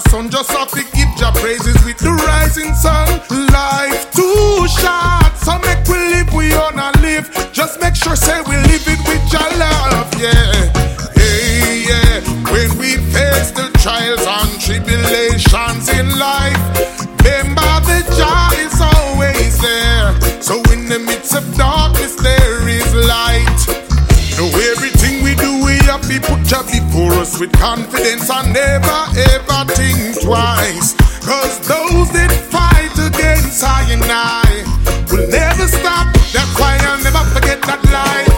son. Just have to give Jah praises with the rising sun. Life too short, so make we live, we wanna live. Just make sure say we live it with Jah love, yeah. Hey, yeah. When we face the trials and tribulations in life, remember the Jah is always there. So in the midst of darkness there is light. Know everything we do, we have to put Jah before us with confidence and never ever think twice. Cause those that fight against I and I will never stop. That's why I'll never forget that line.